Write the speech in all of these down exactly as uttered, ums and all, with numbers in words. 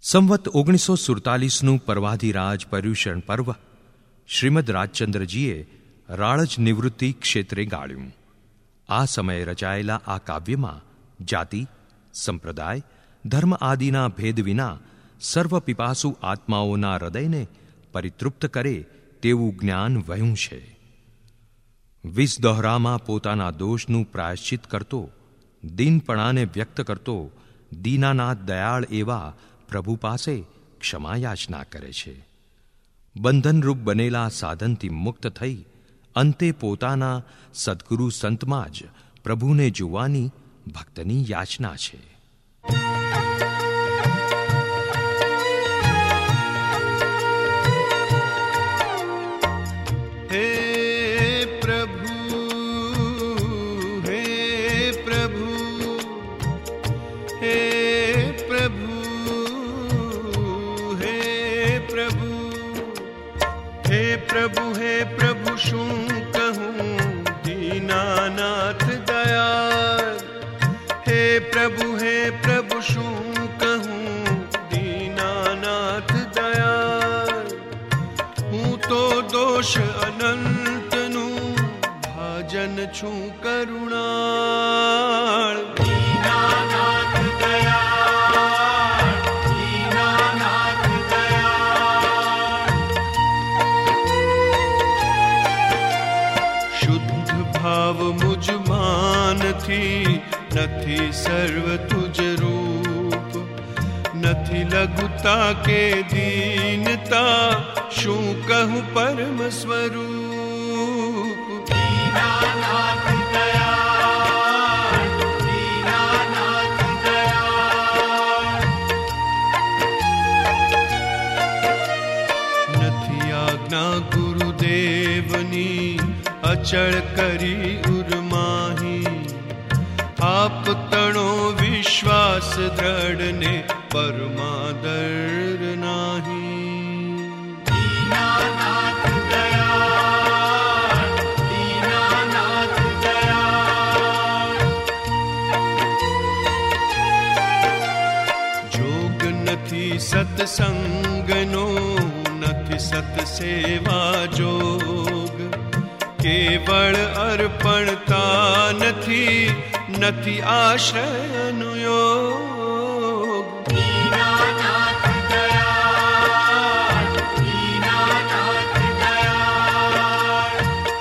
સંવત ઓગણીસો સુડતાલીસનું પર્વાધિરાજ પર્યુષણ પર્વ શ્રીમદ રાજચંદ્રજીએ રાળજ નિવૃત્તિ ક્ષેત્રે ગાળ્યું. આ સમયે રચાયેલા આ કાવ્યમાં જાતિ, સંપ્રદાય, ધર્મ આદિના ભેદ વિના સર્વ પીપાસુ આત્માઓના હૃદયને પરિતૃપ્ત કરે તેવું જ્ઞાન વહ્યું છે. વિષ દોહરામાં પોતાના દોષનું પ્રાયશ્ચિત કરતો, દીનપણાને વ્યક્ત કરતો દીનાનાથ દયાળ એવા પ્રભુ પાસે ક્ષમા યાચના કરે છે. બંધનરૂપ બનેલા સાધનથી મુક્ત થઈ અંતે પોતાના સદગુરુ સંતમાં જ પ્રભુને જોવાની ભક્તની યાચના છે. प्रभु हे प्रभु शू कहूँ दीनानाथ दयाल. हे प्रभु हे प्रभु शू कहूँ दीनानाथ दयाल. हूँ तो दोष अनंत नु भाजन छू करुणाळ. दीनानाथ दयाल, दीनानाथ दयाल. शुद्ध भाव मुझ मान थी नथी सर्व तुझ रूप. नथी लघुता के दीनता शू कहूँ परम स्वरूप. दीनानाथ दयाल, दीनानाथ दयाल. नथी आज्ञा गुरुदेवनी अचल करी उर्माही. आप तणो विश्वास दृढ़ ने परमादर नाही. दीनानाथ दयाल, दीनानाथ दयाल. जोग नथी सत्संगनो नथी सत सेवा जोग. केवल अर्पणता नथी नथी आश्रय अनुयोग. दीनानाथ दयाल, दीनानाथ दयाल.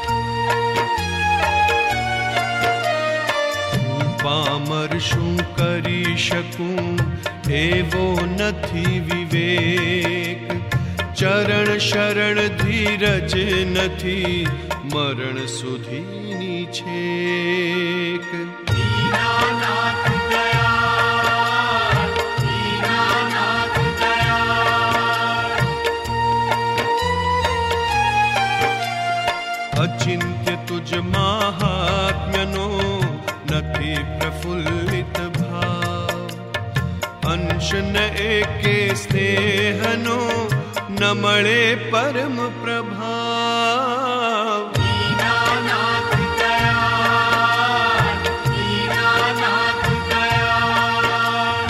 हूँ पामर शू करी शकूं एवो नथी विवेक. चरण शरण धीरज नथी मरण सुधीनी छेक. दीनानाथ दयाल, दीनानाथ दयाल. अचिंत्य तुझ महात्म्यनो नथी प्रफुल्लित भाव. अंश न एके स्नेहनो न मळे परम प्रभाव. दीनानाथ दयाल, दीनानाथ दयाल.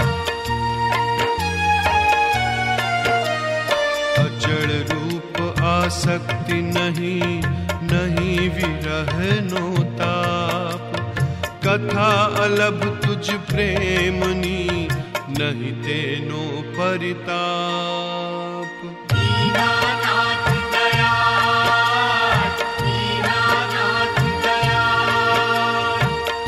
अचल रूप आसक्ति नहीं नहीं विरह नो ताप. कथा अलभ तुझ प्रेमनी नहीं तेनो परिताप. दीनानाथ दयाल, दीनानाथ दयाल.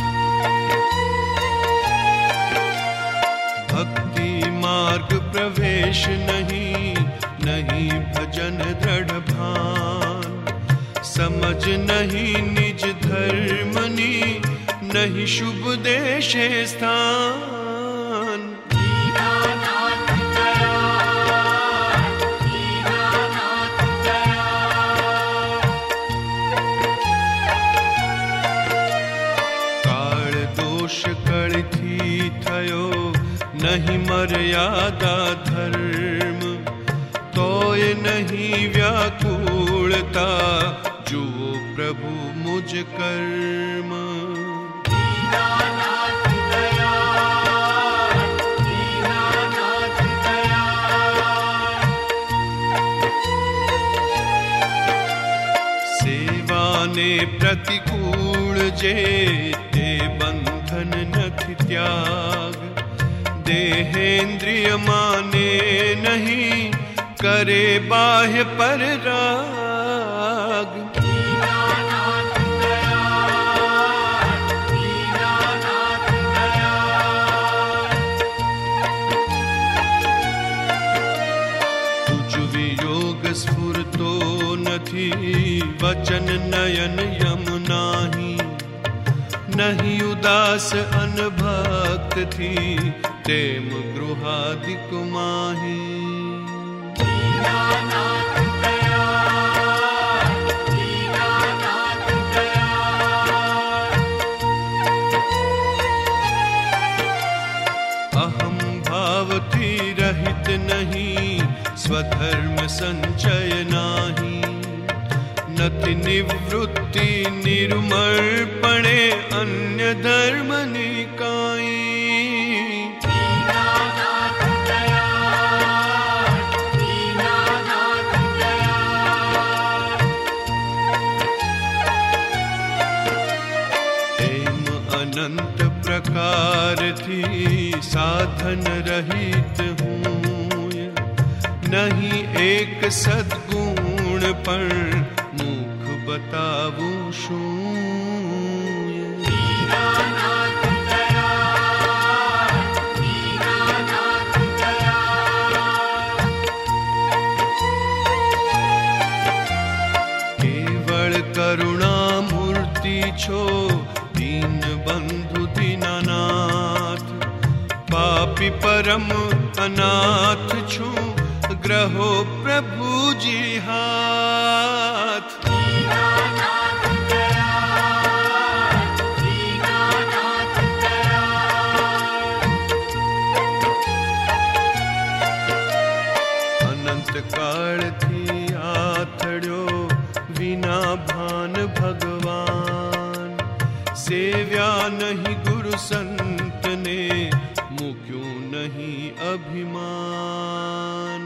भक्ति मार्ग प्रवेश नहीं नहीं भजन दृढ़ भान. समझ नहीं निज धर्मनी नहीं शुभ देशे स्थान. दीनानाथ दयाल, दीनानाथ दयाल. काल दोष कळथी थयो नहीं मर्यादा धर्म. तोय नहीं व्याकुलता जुओ प्रभु मुझ कर्म. दीनानाथ दयाल, दीनानाथ दयाल. माने प्रतिकूल जे ते बंधन नथि त्याग। देहेंद्रिय माने नहीं करे बाह्य पर राग। स्फुरतो नथी वचन नयन यम नाही। नहीं उदास अनभक्त थी तेम गृहादिक माही। अहम भाव थी रहित नहीं स्वधर्म संचय नाही। नति निवृत्ति निर्मर्पणे अन्य धर्म निकाई। एम अनंत प्रकार थी साधन रहित हूँ। नहीं एक सद्गुण पर मुख बतावू शून्य। केवल करुणा मूर्ति छो दीन बंधु दीनानाथ। पापी परम अनाथ छू ग्रहो प्रभु जी हाथ। अनंत काल थी आथड़ो विना भान भगवान। सेव्या नहीं गुरु संत ने मुक्यों नहीं अभिमान।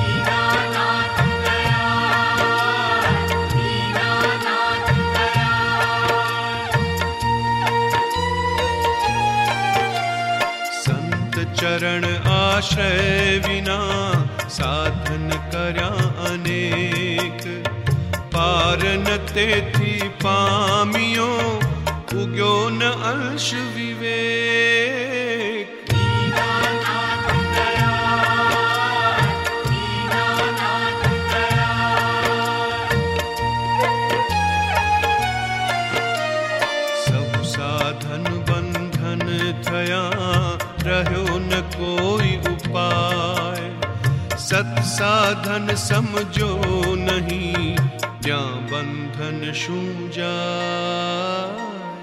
चरण आश्रय विना साधन कर्या अनेक। पार न तेथी पामियो उग्यो न अंश विवेक। सब साधन बंधन थया रह्यो न कोई उपाय। सत साधन समझो नहीं क्या बंधन शू जाए।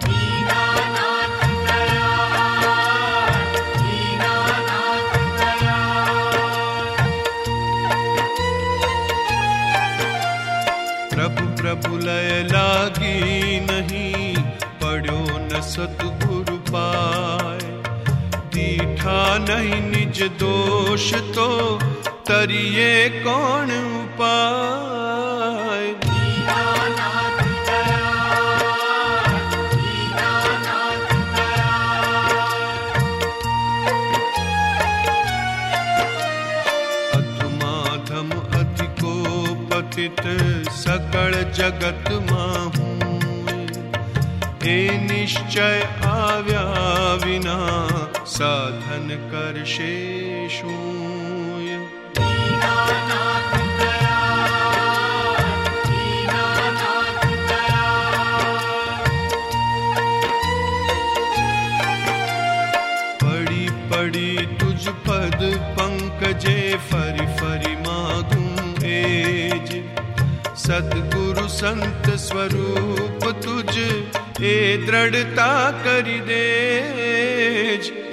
प्रभु प्रभु लय लागी नहीं पढ़ो न सतगुरु पाए। दीठा नहीं निज दोष तो तरिए कौन उपाय। अधुमाधम अधिको पतित सकल जगत माहूँ। हे निश्चय आव्या विना साधन कर शेषूय। पड़ी पड़ी तुझ पद पंकजे फरि फरि मागूं एज। सद्गुरु संत स्वरूप तुझ ए दृढ़ता करि देज।